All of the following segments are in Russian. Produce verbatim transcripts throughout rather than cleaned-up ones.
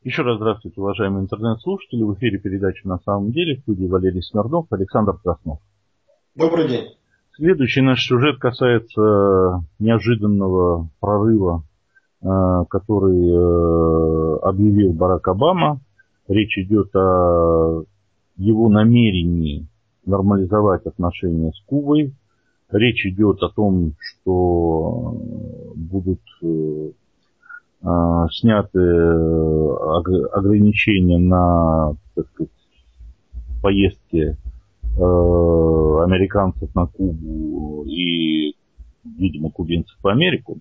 Еще раз здравствуйте, уважаемые интернет-слушатели. В эфире передача «На самом деле», в студии Валерий Смирнов, Александр Краснов. Добрый день. Следующий наш сюжет касается неожиданного прорыва, который объявил Барак Обама. Речь идет о его намерении нормализовать отношения с Кубой. Речь идет о том, что будут сняты ограничения на, так сказать, поездки американцев на Кубу и, видимо, кубинцев в Америку.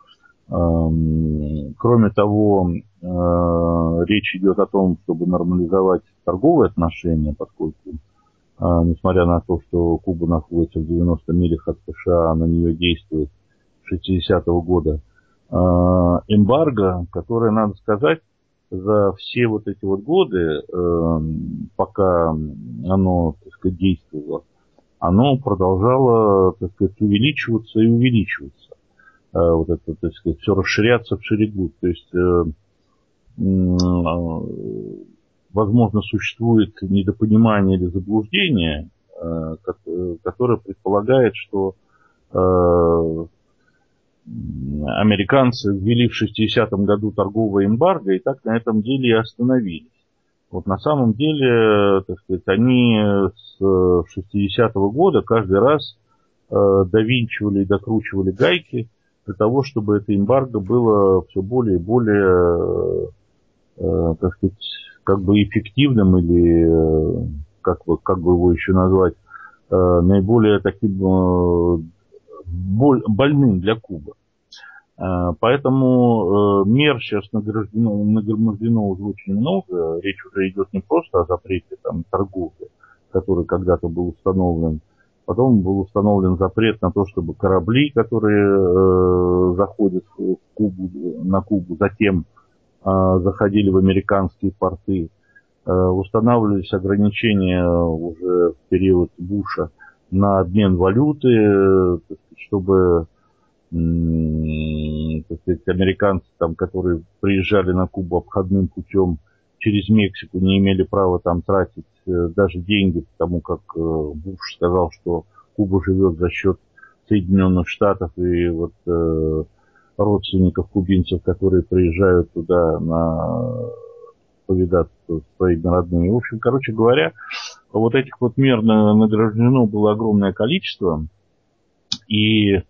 Кроме того, речь идет о том, чтобы нормализовать торговые отношения, поскольку, несмотря на то, что Куба находится в девяноста милях от США, на нее действует с шестидесятого года эмбарго, которое, надо сказать, за все вот эти вот годы, пока оно, так сказать, действовало, оно продолжало, так сказать, увеличиваться и увеличиваться. Вот это, так сказать, все расширяться вширь. То есть, возможно, существует недопонимание или заблуждение, которое предполагает, что американцы ввели в шестидесятом году торговое эмбарго и так на этом деле и остановились. Вот на самом деле, так сказать, они с шестидесятого года каждый раз довинчивали и докручивали гайки для того, чтобы это эмбарго было все более и более, так сказать, как бы эффективным или, как бы, как бы его еще назвать, наиболее таким больным для Кубы. Поэтому мер сейчас награждено, нагромождено уже очень много. Речь уже идет не просто о запрете там, торговли, который когда-то был установлен. Потом был установлен запрет на то, чтобы корабли, которые э, заходят в Кубу, на Кубу, затем э, заходили в американские порты. Э, устанавливались ограничения уже в период Буша на обмен валюты, э, чтобы э, так сказать, американцы, там, которые приезжали на Кубу обходным путем через Мексику, не имели права там тратить э, даже деньги, потому как э, Буш сказал, что Куба живет за счет Соединенных Штатов и вот э, родственников кубинцев, которые приезжают туда на повидаться со своими родными. В общем, короче говоря, вот этих вот мер награждено было огромное количество, и э,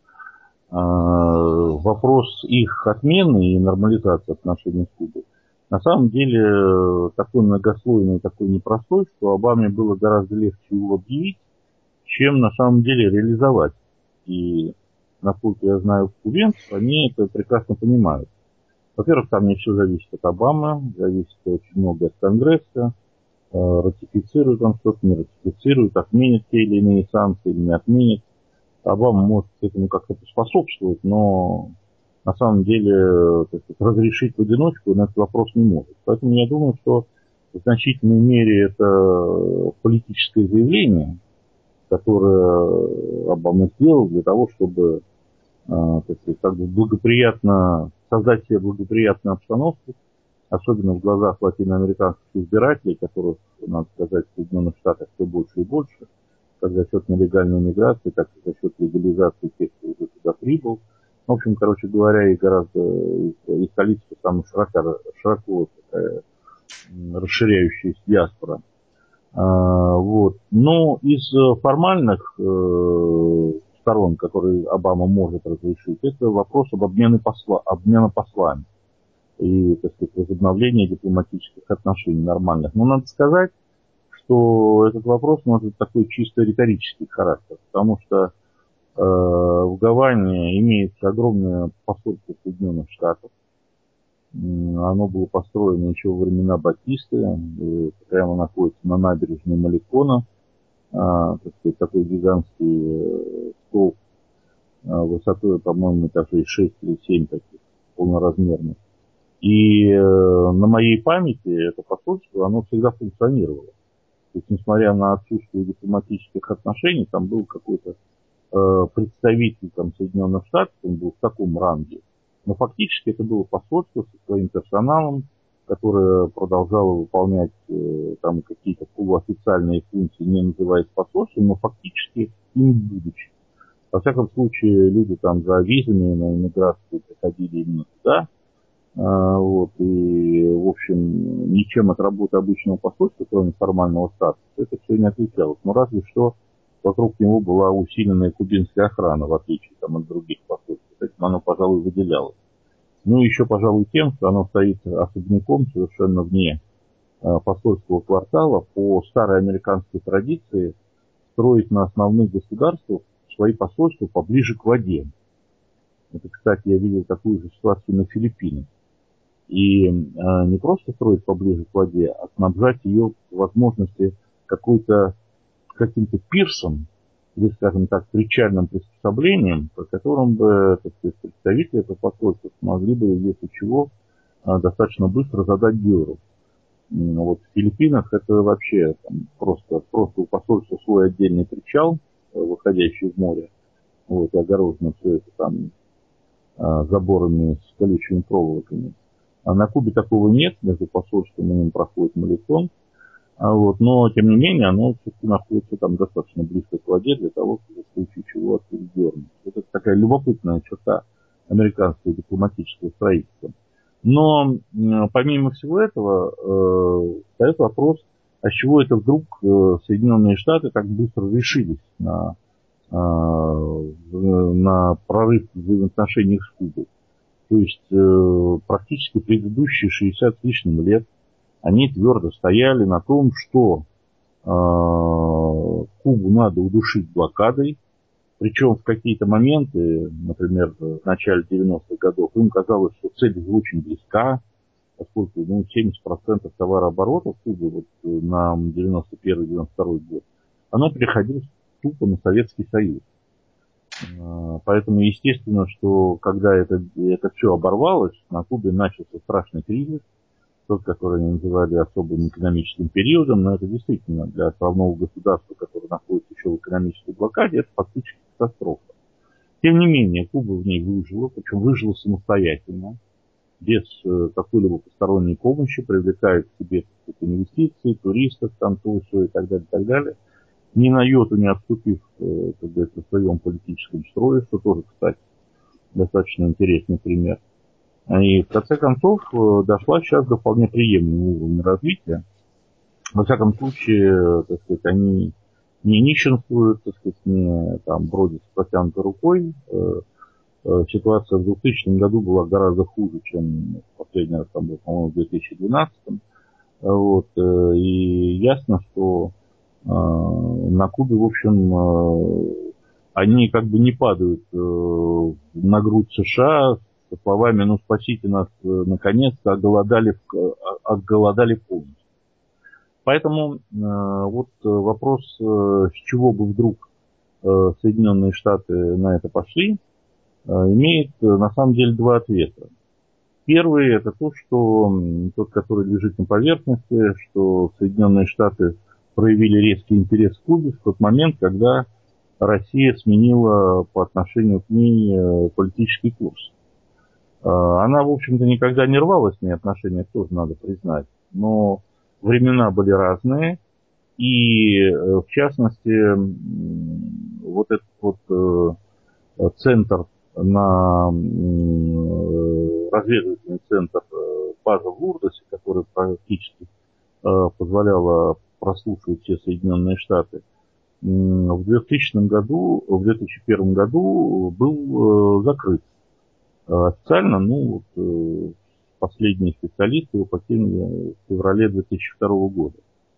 вопрос их отмены и нормализации отношений с Кубой на самом деле такой многослойный, такой непростой, что Обаме было гораздо легче его объявить, чем на самом деле реализовать. И, насколько я знаю, кубинцев, они это прекрасно понимают. Во-первых, там не все зависит от Обамы, зависит очень много от Конгресса, ратифицируют он что-то, не ратифицируют, отменят те или иные санкции или не отменят. Обама может к этому как-то поспособствовать, но на самом деле, так сказать, разрешить в одиночку он этот вопрос не может. Поэтому я думаю, что в значительной мере это политическое заявление, которое Обама сделал для того, чтобы, так сказать, как бы благоприятно, создать себе благоприятную обстановку, особенно в глазах латиноамериканских избирателей, которых, надо сказать, в Соединенных Штатах все больше и больше, как за счет нелегальной миграции, так и за счет легализации тех, кто уже туда прибыл. В общем, короче говоря, и гораздо и количество там широко, широко такая расширяющаяся диаспора. А, вот. Но из формальных э, сторон, которые Обама может разрешить, это вопрос об обмене посла, обмена послами и, так сказать, возобновления дипломатических отношений нормальных. Но надо сказать, что этот вопрос может такой чисто риторический характер, потому что э, в Гаване имеется огромное посольство Соединенных Штатов. Оно было построено еще во времена Батисты, прямо находится на набережной Маликона, а, так сказать, такой гигантский столб высотой, по-моему, этажей шесть или семь таких полноразмерных. И э, на моей памяти это посольство, оно всегда функционировало. То есть, несмотря на отсутствие дипломатических отношений, там был какой-то э, представитель там, Соединенных Штатов, он был в таком ранге. Но фактически это было посольство со своим персоналом, которое продолжало выполнять э, там какие-то полуофициальные функции, не называясь посольством, но фактически им будучи. Во всяком случае, люди там за визами на иммиграцию приходили именно туда. А, вот, и, в общем, ничем от работы обычного посольства, кроме формального статуса, это все не отличалось. Но разве что вокруг него была усиленная кубинская охрана, в отличие там, от других посольств. Этим оно, пожалуй, выделялось. Ну, еще, пожалуй, тем, что оно стоит особняком совершенно вне а, посольского квартала. По старой американской традиции строить на основных государствах свои посольства поближе к воде. Это, кстати, я видел такую же ситуацию на Филиппинах. И а, не просто строить поближе к воде, а снабжать ее по возможности какой-то, каким-то пирсом, или, скажем так, причальным приспособлением, по которым бы, так сказать, представители этого посольства смогли бы, если чего, а, достаточно быстро задать дёру. Вот в Филиппинах это вообще там, просто, просто у посольства свой отдельный причал, выходящий в море, вот, и огорожено все это там а, заборами с колючими проволоками. А на Кубе такого нет, между посольством и ним проходит моряком. А вот, но, тем не менее, оно все-таки находится там достаточно близко к воде для того, чтобы в случае чего оттуда дернуть. Это такая любопытная черта американского дипломатического строительства. Но помимо всего этого э, встает вопрос, а с чего это вдруг э, Соединенные Штаты так быстро решились на, э, на прорыв в взаимоотношениях с Кубой. То есть э, практически предыдущие шестьдесят с лишним лет они твердо стояли на том, что э, Кубу надо удушить блокадой. Причем в какие-то моменты, например, в начале девяностых годов, им казалось, что цель очень близка, поскольку ну, семьдесят процентов товарооборота в Кубе вот, на девяносто первый — девяносто второй год, оно переходило тупо на Советский Союз. Поэтому естественно, что когда это, это все оборвалось, на Кубе начался страшный кризис, тот, который они называли особым экономическим периодом, но это действительно для основного государства, которое находится еще в экономической блокаде, это фактически катастрофа. Тем не менее, Куба в ней выжила, причем выжила самостоятельно, без э, какой-либо посторонней помощи, привлекает к себе инвестиции, туристов, там, то, все и так далее, и так далее. Ни на йоту не отступив э, как говорится, в своем политическом строе, что тоже, кстати, достаточно интересный пример. И в конце концов дошла сейчас до вполне приемлемого уровня развития. Во всяком случае, так сказать, они не нищенствуют, так сказать, не там бродят с протянутой рукой. Ситуация в двухтысячном году была гораздо хуже, чем последний раз, там был, по-моему, в две тысячи двенадцатом. Вот. И ясно, что на Кубе, в общем, они как бы не падают на грудь США со словами: ну, спасите нас, наконец-то, оголодали, оголодали полностью. Поэтому э, вот вопрос, э, с чего бы вдруг э, Соединенные Штаты на это пошли, э, имеет э, на самом деле два ответа. Первый — это то, что тот, который лежит на поверхности, что Соединенные Штаты проявили резкий интерес к Кубе в тот момент, когда Россия сменила по отношению к ней э, политический курс. Она, в общем-то, никогда не рвала с ней отношения, тоже надо признать. Но времена были разные. И, в частности, вот этот вот центр, на разведывательный центр база в Лурдосе, который практически позволяла прослушивать все Соединенные Штаты, в двухтысячном году, в две тысячи первом году был закрыт. Официально, ну, вот, последние специалисты его покинули в феврале две тысячи второго года.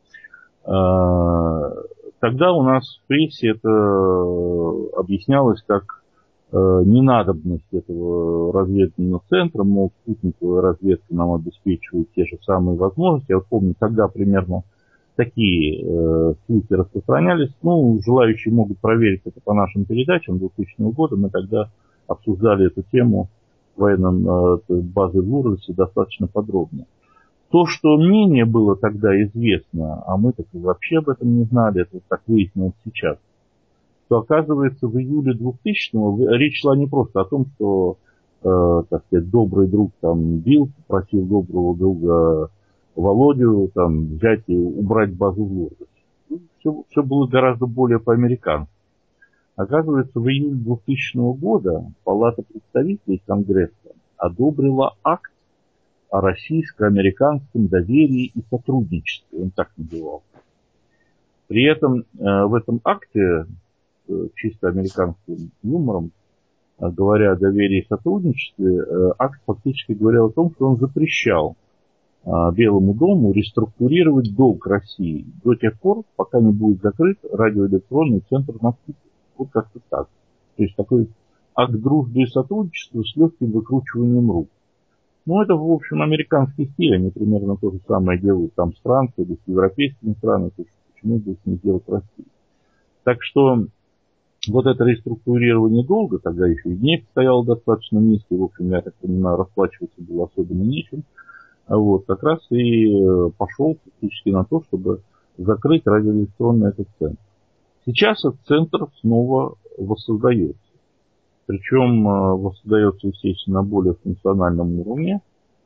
Тогда у нас в прессе это объяснялось как ненадобность этого разведывательного центра, мол, спутниковая разведка нам обеспечивает те же самые возможности. Я вот помню, тогда примерно такие э, слухи распространялись. Ну, желающие могут проверить это по нашим передачам двухтысячного года. Мы тогда обсуждали эту тему в военном э, базе в Лурдосе достаточно подробно. То, что менее было тогда известно, а мы так и вообще об этом не знали, это так выяснилось сейчас, что, оказывается, в июле двухтысячного речь шла не просто о том, что э, так сказать, добрый друг там Билл попросил доброго друга Володю там взять и убрать базу в Лурдосе. Все, все было гораздо более по-американски. Оказывается, в июле двухтысячного года Палата представителей Конгресса одобрила акт о российско-американском доверии и сотрудничестве. Он так назывался. При этом э, в этом акте, э, чисто американским юмором, э, говоря о доверии и сотрудничестве, э, акт фактически говорил о том, что он запрещал э, Белому дому реструктурировать долг России до тех пор, пока не будет закрыт радиоэлектронный центр на Кубе. Вот как-то так. То есть такой акт дружбы и сотрудничества с легким выкручиванием рук. Ну, это, в общем, американский стиль. Они примерно то же самое делают там с Францией или с европейскими странами. То есть почему бы не сделать Россию? Так что вот это реструктурирование долга, тогда еще и нефть стояла достаточно низко. В общем, я так понимаю, расплачиваться было особенно нечем. Вот, как раз и пошел фактически на то, чтобы закрыть радиоэлектронный этот центр. Сейчас этот центр снова воссоздается. Причем воссоздается, естественно, на более функциональном уровне.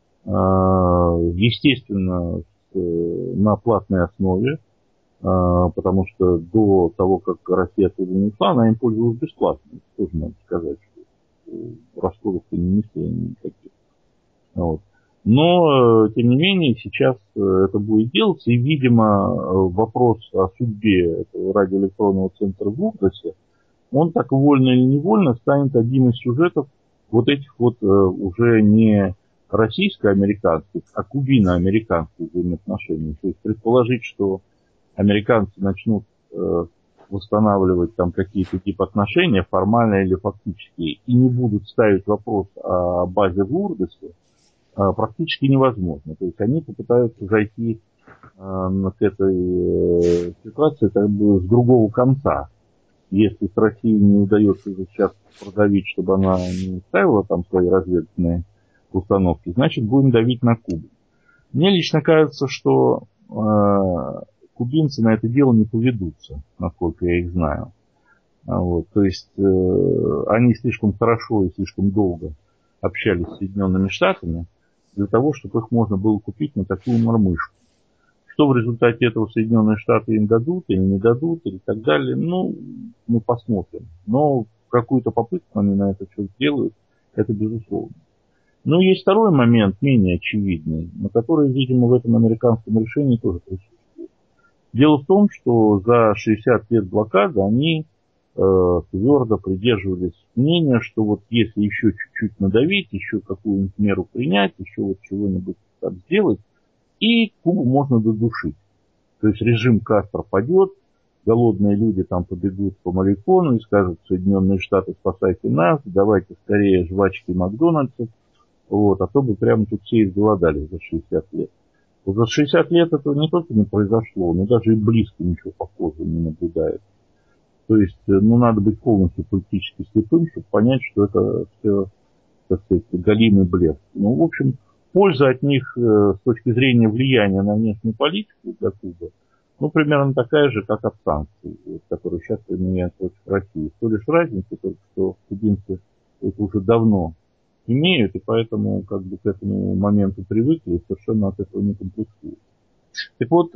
Естественно, на платной основе, потому что до того, как Россия оттуда не ушла, она им пользовалась бесплатно. Тоже надо сказать, что расходов-то не несли никаких. Вот. Но, тем не менее, сейчас это будет делаться, и, видимо, вопрос о судьбе этого радиоэлектронного центра в Лурдосе, он так вольно или невольно станет одним из сюжетов вот этих вот э, уже не российско-американских, а кубино-американских взаимоотношений. То есть предположить, что американцы начнут э, восстанавливать там какие-то типа отношения, формальные или фактические, и не будут ставить вопрос о базе в Лурдосе, э, практически невозможно. То есть они попытаются зайти э, к этой э, ситуации как бы с другого конца. Если с Россией не удается сейчас продавить, чтобы она не ставила там свои разведывательные установки, значит, будем давить на Кубу. Мне лично кажется, что э, кубинцы на это дело не поведутся, насколько я их знаю. Вот, то есть э, они слишком хорошо и слишком долго общались с Соединенными Штатами для того, чтобы их можно было купить на такую мормышку. Что в результате этого Соединенные Штаты им дадут или не дадут, или так далее, ну, мы посмотрим. Но какую-то попытку они на это что-то делают, это безусловно. Но есть второй момент, менее очевидный, на который, видимо, в этом американском решении тоже присутствует. Дело в том, что за шестьдесят лет блокады они э, твердо придерживались мнения, что вот если еще чуть-чуть надавить, еще какую-нибудь меру принять, еще вот чего-нибудь так сделать, и Кубу можно додушить. То есть режим Кастро падет, голодные люди там побегут по Маликону и скажут: Соединенные Штаты, спасайте нас, давайте скорее жвачки Макдональдса, вот, а то бы прямо тут все изголодались за шестьдесят лет. Вот за шестьдесят лет этого не только не произошло, но даже и близко ничего похожего не наблюдается. То есть, ну, надо быть полностью политически слепым, чтобы понять, что это все, так сказать, галимый блеф. Ну, в общем, польза от них э, с точки зрения влияния на внешнюю политику для Кубы, ну, примерно такая же, как от санкций, которые сейчас применяют против России. То лишь разница, только что кубинцы это уже давно имеют, и поэтому как бы к этому моменту привыкли и совершенно от этого не комплексуют. Так вот, э,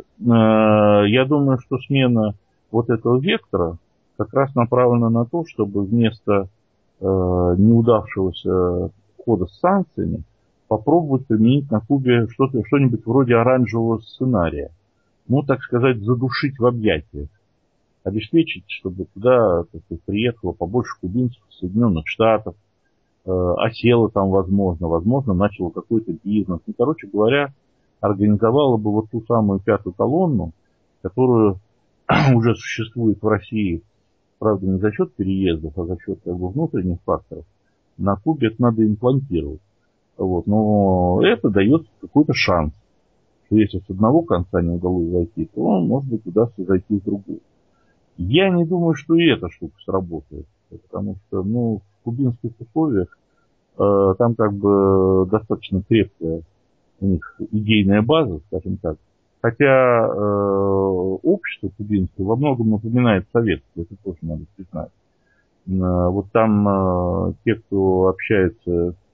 я думаю, что смена вот этого вектора как раз направлена на то, чтобы вместо э, неудавшегося хода с санкциями попробовать применить на Кубе что-то, что-нибудь вроде оранжевого сценария. Ну, так сказать, задушить в объятиях. Обеспечить, чтобы туда, так сказать, приехало побольше кубинцев из Соединенных Штатов, э, осело там, возможно, возможно, начало какой-то бизнес. Ну, короче говоря, организовала бы вот ту самую пятую колонну, которую уже существует в России, правда, не за счет переездов, а за счет как бы внутренних факторов. На Кубе это надо имплантировать. Вот. Но это дает какой-то шанс, что если с одного конца не удалось зайти, то, может быть, удастся зайти с другого. Я не думаю, что и эта штука сработает, потому что, ну, в кубинских условиях э, там как бы достаточно крепкая у них идейная база, скажем так. Хотя э, общество кубинское во многом напоминает советское, это тоже надо признать. Э, вот там э, те, кто общается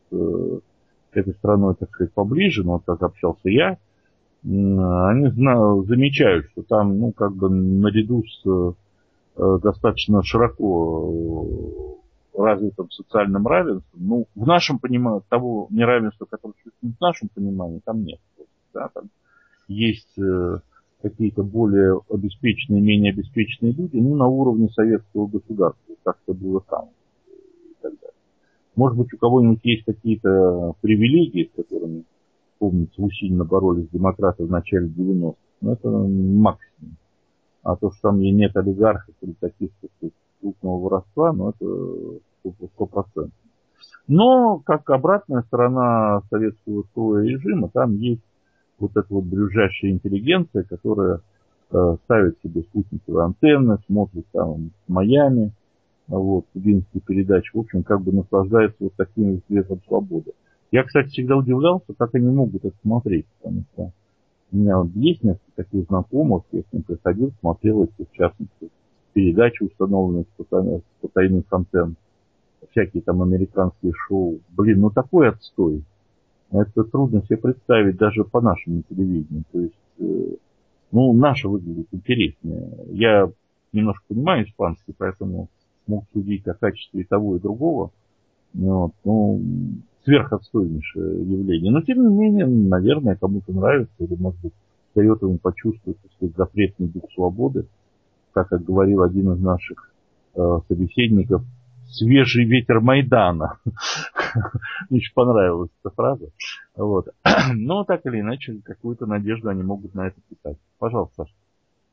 э, этой страной, так сказать, поближе, но вот как общался я, они знают, замечают, что там, ну, как бы наряду с э, достаточно широко развитым социальным равенством, ну, в нашем понимании, того неравенства, которое существует в нашем понимании, там нет. Да, там есть э, какие-то более обеспеченные, менее обеспеченные люди, ну, на уровне советского государства, как это было там. И так далее. Может быть, у кого-нибудь есть какие-то привилегии, с которыми, помните, усиленно боролись демократы в начале девяностых, но это максимум. А то, что там нет олигархов или таких, так сказать, крупного воровства, ну, это сто процентов. Но, как обратная сторона советского строя режима, там есть вот эта вот брюзжащая интеллигенция, которая э, ставит себе спутниковые антенны, смотрит там в Майами, вот, кубинские передачи, в общем, как бы наслаждается вот таким взглядом свободы. Я, кстати, всегда удивлялся, как они могут это смотреть, потому что у меня вот есть несколько таких знакомых, я с ним приходил, смотрел эти, в частности, передачи, установленные с потайных антенн, всякие там американские шоу. Блин, ну такой отстой. Это трудно себе представить даже по нашему телевидению. То есть, э, ну, наше выглядит интереснее. Я немножко понимаю испанский, поэтому мог судить о качестве и того, и другого. Вот, ну, сверхотстойнейшее явление. Но, тем не менее, наверное, кому-то нравится, или, может быть, дает ему почувствовать, так сказать, запретный дух свободы. Как, как говорил один из наших э, собеседников, свежий ветер Майдана. Мне очень понравилась эта фраза. Вот. Но так или иначе, какую-то надежду они могут на это питать. Пожалуйста, Саша.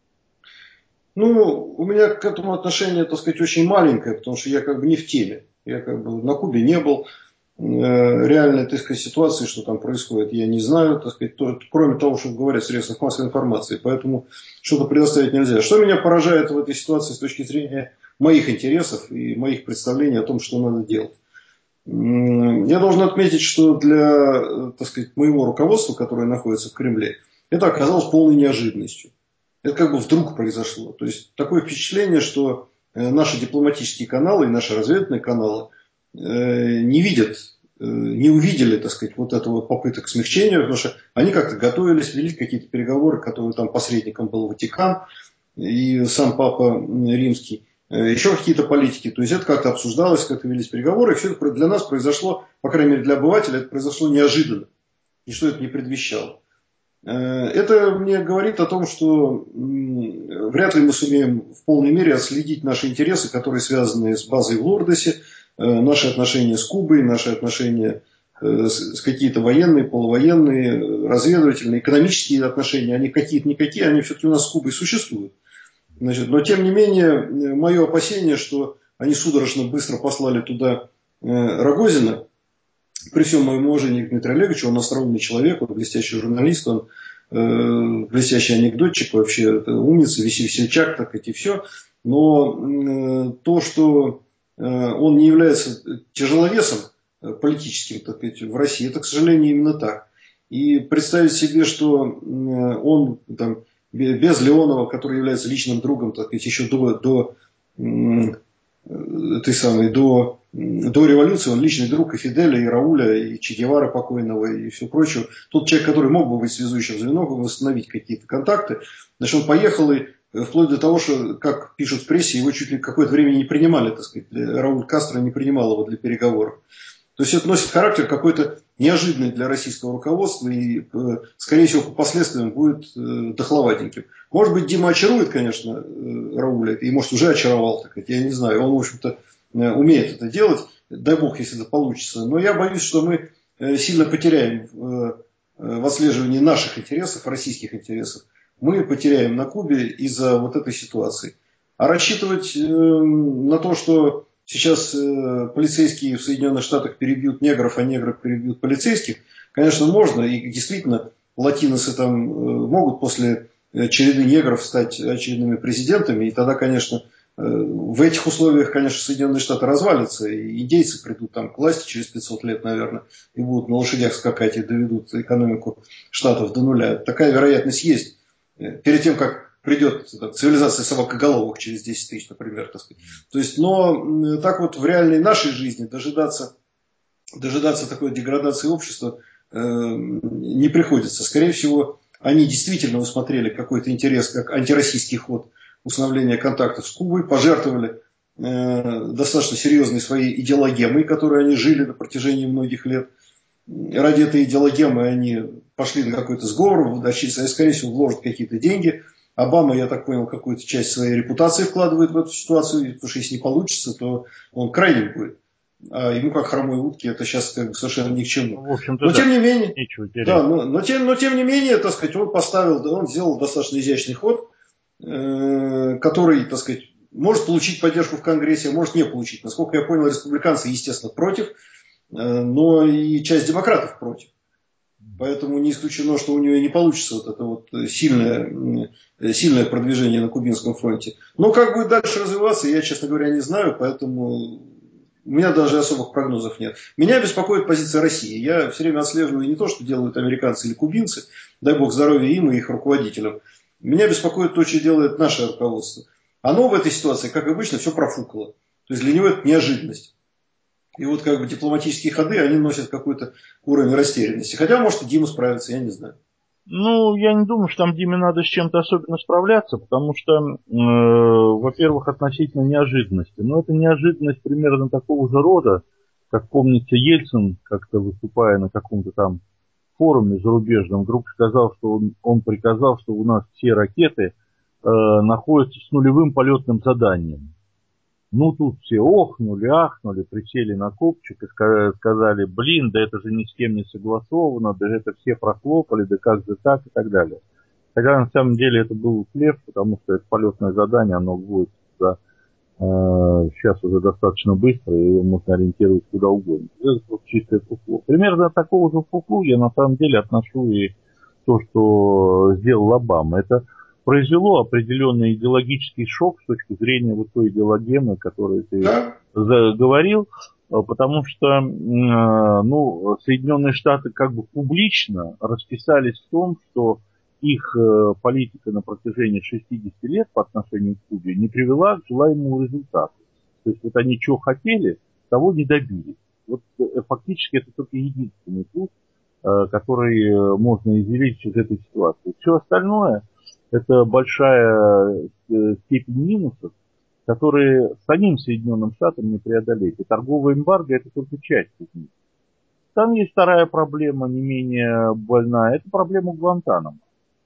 Ну, у меня к этому отношение, так сказать, очень маленькое, потому что я как бы не в теме. Я как бы на Кубе не был. Реальной, так сказать, ситуации, что там происходит, я не знаю, так сказать, то, кроме того, что говорят в средствах массовой информации. Поэтому что-то предоставить нельзя. Что меня поражает в этой ситуации с точки зрения моих интересов и моих представлений о том, что надо делать? Я должен отметить, что для, так сказать, моего руководства, которое находится в Кремле, это оказалось полной неожиданностью. Это как бы вдруг произошло. То есть такое впечатление, что наши дипломатические каналы и наши разведывательные каналы не видят, не увидели, так сказать, вот этого попыток смягчения, потому что они как-то готовились, вели какие-то переговоры, которые там посредником был Ватикан и сам Папа Римский, еще какие-то политики. То есть это как-то обсуждалось, как-то велись переговоры, и все это для нас произошло, по крайней мере для обывателя, это произошло неожиданно. Ничто это не предвещало. Это мне говорит о том, что вряд ли мы сумеем в полной мере отследить наши интересы, которые связаны с базой в Лордосе, наши отношения с Кубой, наши отношения с какие-то военные, полувоенные, разведывательные, экономические отношения, они какие-то никакие, они все-таки у нас с Кубой существуют. Значит, но тем не менее, мое опасение, что они судорожно быстро послали туда Рогозина, при всем моем уважении к Дмитрию Олеговичу, он остроумный человек, он блестящий журналист, он э, блестящий анекдотчик, вообще это умница, весельчак, так и все. Но э, то, что э, он не является тяжеловесом э, политическим, так сказать, в России, это, к сожалению, именно так. И представить себе, что э, он там, без Леонова, который является личным другом, так сказать, еще до, до э, этой самой, до До революции он личный друг и Фиделя, и Рауля, и Че Гевары покойного, и все прочее. Тот человек, который мог бы быть связующим звеном, мог бы восстановить какие-то контакты. Значит, он поехал, и вплоть до того, что, как пишут в прессе, его чуть ли какое-то время не принимали, так сказать. Рауль Кастро не принимал его для переговоров. То есть это носит характер какой-то неожиданный для российского руководства и, скорее всего, по последствиям будет дохловатеньким. Может быть, Дима очарует, конечно, Рауля, и, может, уже очаровал, так сказать, я не знаю. Он, в общем-то, умеет это делать, дай бог, если это получится. Но я боюсь, что мы сильно потеряем в отслеживании наших интересов, российских интересов. Мы потеряем на Кубе из-за вот этой ситуации. А рассчитывать на то, что сейчас полицейские в Соединенных Штатах перебьют негров, а негры перебьют полицейских, конечно, можно. И действительно, латиносы там могут после череды негров стать очередными президентами. И тогда, конечно, в этих условиях, конечно, Соединенные Штаты развалятся, и индейцы придут там к власти через пятьсот лет, наверное, и будут на лошадях скакать и доведут экономику Штатов до нуля. Такая вероятность есть. Перед тем, как придет там, цивилизация собакоголовых через десять тысяч, например, так сказать. То есть, но так вот в реальной нашей жизни дожидаться дожидаться такой деградации общества э, не приходится. Скорее всего, они действительно усмотрели какой-то интерес, как антироссийский ход установления контактов с Кубой, пожертвовали э, достаточно серьезной своей идеологемой, которой они жили на протяжении многих лет. Ради этой идеологемы они пошли на какой-то сговор, скорее всего, вложат какие-то деньги. Обама, я так понял, какую-то часть своей репутации вкладывает в эту ситуацию, потому что если не получится, то он крайним будет. А ему, как хромой утке, это сейчас как бы совершенно ни к чему. В общем-то, но да, тем не менее, да, но, но, тем, но тем не менее, так сказать, он поставил, он сделал достаточно изящный ход, э, который, так сказать, может получить поддержку в Конгрессе, а может не получить. Насколько я понял, республиканцы, естественно, против, э, но и часть демократов против. Поэтому не исключено, что у нее не получится вот это вот сильное, сильное продвижение на Кубинском фронте. Но как будет дальше развиваться, я, честно говоря, не знаю, поэтому у меня даже особых прогнозов нет. Меня беспокоит позиция России. Я все время отслеживаю не то, что делают американцы или кубинцы, дай бог здоровья им и их руководителям. Меня беспокоит то, что делает наше руководство. Оно в этой ситуации, как обычно, все профукало. То есть для него это неожиданность. И вот как бы дипломатические ходы, они носят какой-то уровень растерянности. Хотя, может, и Дима справится, я не знаю. Ну, я не думаю, что там Диме надо с чем-то особенно справляться, потому что, э, во-первых, относительно неожиданности. Но это неожиданность примерно такого же рода, как, помните, Ельцин, как-то выступая на каком-то там форуме зарубежном, вдруг сказал, что он, он приказал, что у нас все ракеты э, находятся с нулевым полетным заданием. Ну, тут все охнули, ахнули, присели на копчик и сказали, блин, да это же ни с кем не согласовано, да это все прохлопали, да как же так и так далее. Хотя на самом деле это был блеф, потому что это полетное задание, оно будет за, э, сейчас уже достаточно быстро, и его можно ориентировать куда угодно. Это просто чистое фуфло. Примерно такого же фуфлу я на самом деле отношу и то, что сделал Обама. Это произвело определенный идеологический шок с точки зрения вот той идеологемы, которую ты Да? говорил, потому что ну, Соединенные Штаты как бы публично расписались в том, что их политика на протяжении шестидесяти лет по отношению к Кубе не привела к желаемому результату. То есть вот они что хотели, того не добились. Вот фактически это только единственный путь, который можно измерить из этой ситуации. Все остальное это большая степень минусов, которые самим Соединенным Штатам не преодолеть. И торговая эмбарго это только часть из них. Там есть вторая проблема, не менее больная, это проблема Гуантанамо.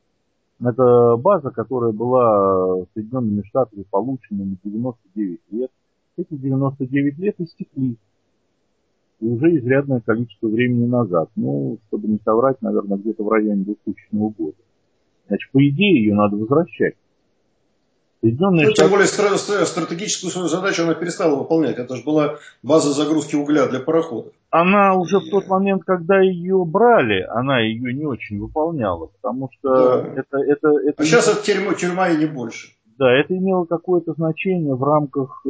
Это база, которая была Соединенными Штатами получена на девяносто девять лет. Эти девяносто девять лет истекли. И уже изрядное количество времени назад. Ну, чтобы не соврать, наверное, где-то в районе двухтысячного года. Значит, по идее, ее надо возвращать. Соединенные ну, Штаты... тем более стратегическую свою задачу она перестала выполнять. Это же была база загрузки угля для пароходов. Она уже в тот момент, когда ее брали, она ее не очень выполняла, потому что Да. это, это, это... А сейчас это тюрьма, тюрьма и не больше. Да, это имело какое-то значение в рамках э,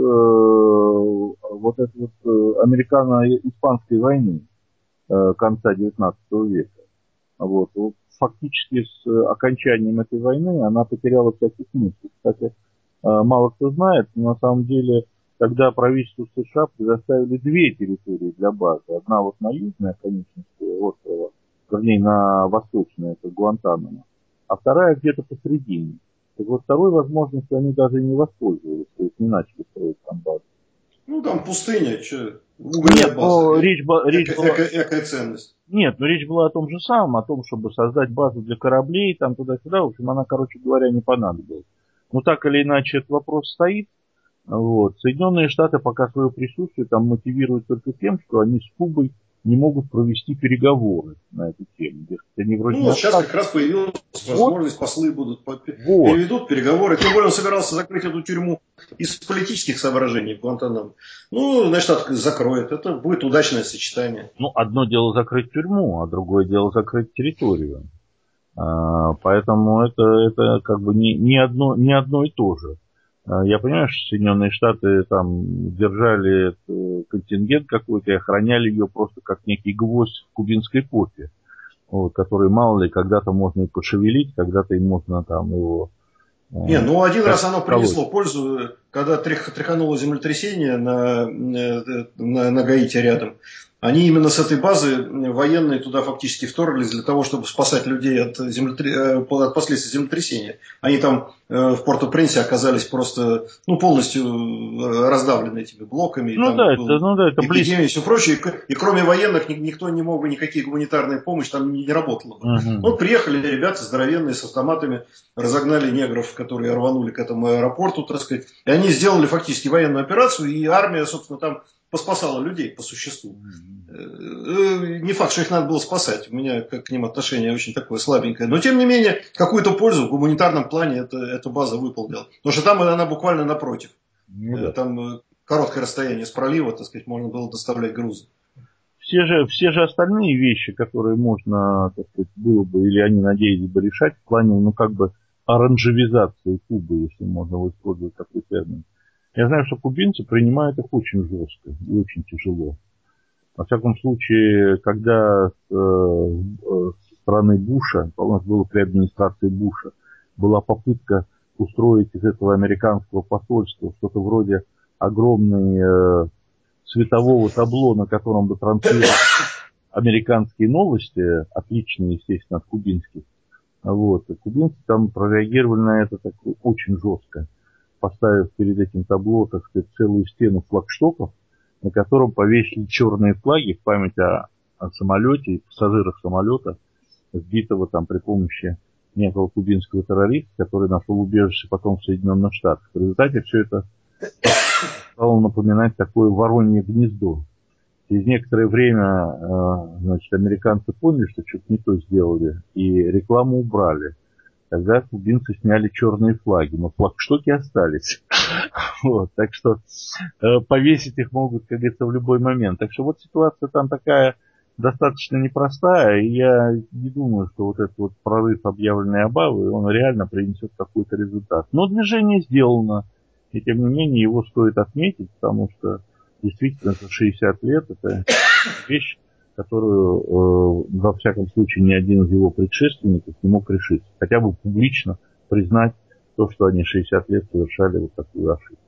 вот этой вот э, американо-испанской войны э, конца девятнадцатого века. Вот. Вот. Фактически с окончанием этой войны она потеряла всякий смысл. Кстати, э, мало кто знает, но на самом деле, когда правительству США предоставили две территории для базы, одна вот на южной оконечности острова, вернее на восточной, это Гуантанамо, а вторая где-то посередине. Так вот, второй возможностью они даже не воспользовались, то есть не начали строить там базу. Ну, там пустыня, что, угольная Нет, база. но речь, речь эко, была... эко, экоценность. Нет, но речь была о том же самом, о том, чтобы создать базу для кораблей, там туда-сюда. В общем, она, короче говоря, не понадобилась. Но так или иначе, этот вопрос стоит. Вот. Соединенные Штаты пока свое присутствие там мотивируют только тем, что они с Кубой не могут провести переговоры на эту тему. Они вроде Ну, не вот сейчас отказывают. как раз появилась возможность, вот. Послы будут, вот. переведут переговоры. Тем более он собирался закрыть эту тюрьму из политических соображений в Гуантанамо. Ну, значит, закроет. Это будет удачное сочетание. Ну, одно дело закрыть тюрьму, а другое дело закрыть территорию. А, поэтому это, это как бы не, не, одно, не одно и то же. Я понимаю, что Соединенные Штаты там держали контингент какой-то и охраняли ее просто как некий гвоздь в кубинской попе, вот, который мало ли когда-то можно и пошевелить, когда-то и можно там его... Не, ну один раз оно принесло пользу, когда трех, тряхануло землетрясение на, на, на Гаити рядом. Они именно с этой базы военные туда фактически вторглись для того, чтобы спасать людей от, землетр... от последствий землетрясения. Они там в Порто-Пренсе оказались просто ну, полностью раздавлены этими блоками. Ну, там да, это, ну да, это близко. И все прочее. И, и кроме военных никто не мог бы, никакие гуманитарные помощи там не, не работала бы. Угу. Вот приехали ребята здоровенные с автоматами, разогнали негров, которые рванули к этому аэропорту, так сказать. И они сделали фактически военную операцию, и армия, собственно, там поспасала людей по существу. Не факт, что их надо было спасать. У меня к ним отношение очень такое слабенькое. Но, тем не менее, какую-то пользу в гуманитарном плане эта, эта база выполнила. Потому что там она буквально напротив. Ну, да. Там короткое расстояние с пролива, так сказать, можно было доставлять грузы. Все же, все же остальные вещи, которые можно, так сказать, было бы, или они надеялись бы решать в плане, ну, как бы, оранжевизации Кубы, если можно использовать такой термин. Я знаю, что кубинцы принимают их очень жестко и очень тяжело. Во всяком случае, когда с, со стороны Буша, у нас было при администрации Буша, была попытка устроить из этого американского посольства что-то вроде огромной э, светового табло, на котором бы транслировали американские новости, отличные, естественно, от кубинских. Вот. И кубинцы там прореагировали на это так очень жестко, поставив перед этим табло, так сказать, целую стену флагштоков, на котором повесили черные флаги в память о, о самолете и пассажирах самолета, сбитого там при помощи некого кубинского террориста, который нашел убежище потом в Соединенных Штатах. В результате все это стало напоминать такое воронье гнездо. Через некоторое время, значит, американцы поняли, что что-то не то сделали, и рекламу убрали. Тогда кубинцы сняли черные флаги, но флагштоки остались. Вот, так что э, повесить их могут, как говорится, в любой момент. Так что вот ситуация там такая достаточно непростая, и я не думаю, что вот этот вот прорыв объявленной Обамой, он реально принесет какой-то результат. Но движение сделано, и тем не менее его стоит отметить, потому что действительно за шестьдесят лет это вещь, которую, э, во всяком случае, ни один из его предшественников не мог решить. Хотя бы публично признать то, что они шестьдесят лет совершали вот такую ошибку.